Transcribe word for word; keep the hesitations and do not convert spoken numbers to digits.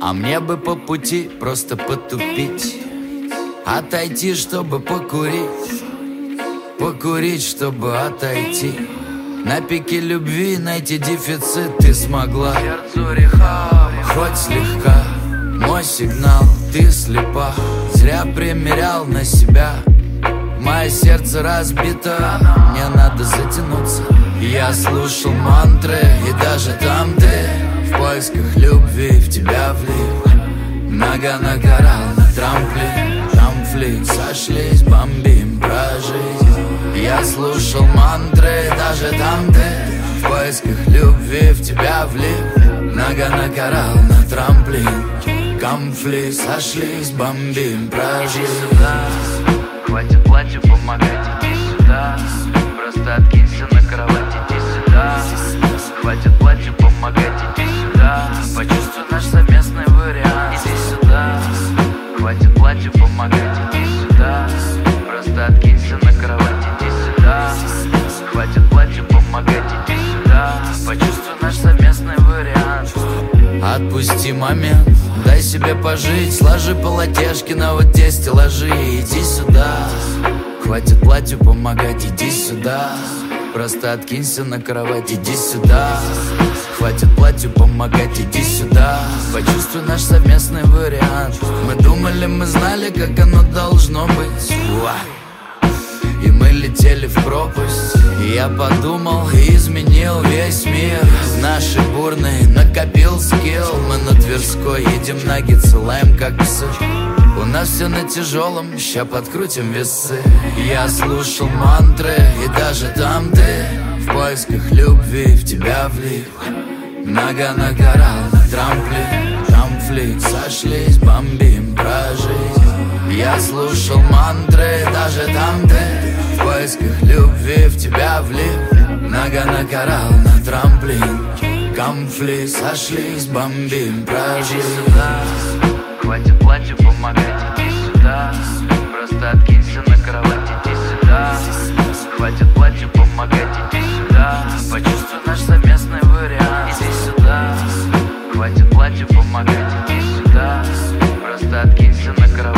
А мне бы по пути просто потупить, отойти, чтобы покурить, покурить, чтобы отойти. На пике любви найти дефицит ты смогла. Сердцу реха, хоть слегка. Мой сигнал, ты слепа. Зря примерял на себя. Мое сердце разбито, мне надо затянуться. Я слушал мантры, и даже там ты в поисках любви в тебя влип. Нога на коралл, на трамплин, конфликт, сошлись, бомбим про жизнь. Я слушал мантры, даже там ты в поисках любви в тебя влип. Нога на коралл, на трамплин, конфликт, сошлись, бомбим про жизнь. Хватит платью помогать, иди сюда. Просто откинься на кровать, иди сюда. Хватит платью помогать, иди сюда. Почувствуй наш совместный вариант, иди сюда. Хватит платью помогать, иди сюда. Просто откинься на кровать, иди сюда. Хватит платью помогать, иди сюда. Почувствуй наш совместный вариант. Отпусти момент, дай себе пожить. Сложи полотешки на вот те стеллажи. Иди сюда. Хватит платью помогать, иди сюда. Просто откинься на кровать, иди сюда. Хватит платью помогать, иди сюда. Почувствуй наш совместный вариант. Мы думали, мы знали, как оно должно быть. И мы летели в пропасть. И я подумал и изменил весь мир. Наши бурные накопил скилл. Мы на Тверской едем наггетсы, лаем как псы. У нас все на тяжелом, ща подкрутим весы. Я слушал мантры, и даже там ты в поисках любви в тебя влип. Нога на коралл, на трамплин, конфликт, сошлись, бомбим про жизнь. Я слушал мантры, даже там ты в поисках любви в тебя влип. Нога на коралл, на трамплин, конфликт, сошлись, бомбим про жизнь. Хватит платью помогать, иди сюда. Просто откинься на кровать, иди сюда. Хватит платью помогать, иди сюда. Почувствуй наш совместный вариант, иди сюда. Хватит платью помогать, иди сюда. Просто откинься на кровать.